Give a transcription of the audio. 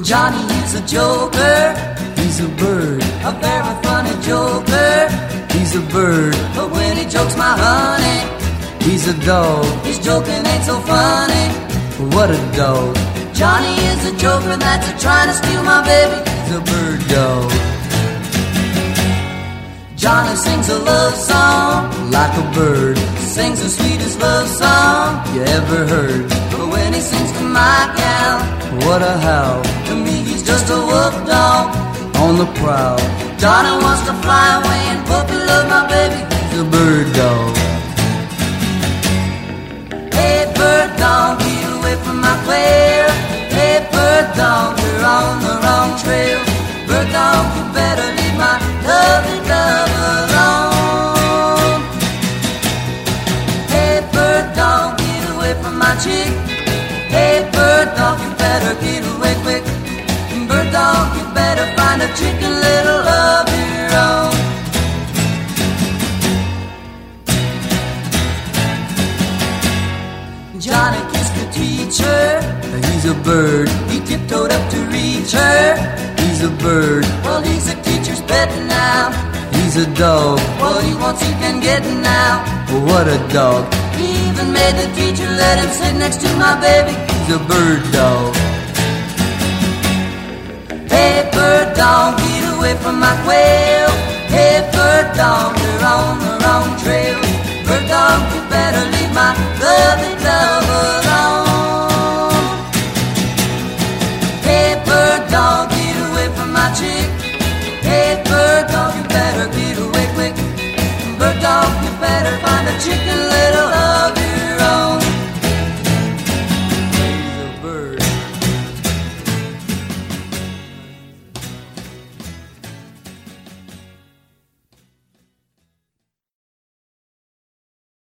Johnny is a joker, he's a bird, a very funny joker. He's a bird, but when he jokes my honey, he's a dog. His joking ain't so funny, what a dog. Johnny is a joker that's trying to steal my baby. He's a bird dog. Johnny sings a love song like a bird, sings the sweetest love song you ever heard. But when he sings to my gal, what a howl. To me he's just a wolf dog on the prowl. Johnny wants to fly away and puppy love my baby. He's a bird dog. Hey bird dog, get away from my quail. Hey bird dog, you're on the wrong trail. Bird dog, you better leave my lovely love alone. Hey bird dog, get away from my chick. Hey bird dog, you better get away quick. Bird dog, you better find a chicken little of your own. Johnny kissed the teacher, he's a bird. He tiptoed up to reach her, he's a bird. Well, he's a teacher's pet now. He's a dog. Well, he wants he can get now. Well, what a dog. He even made the teacher let him sit next to my baby. He's a bird dog. Hey bird dog, get away from my quail. Hey bird dog, you're on the wrong trail.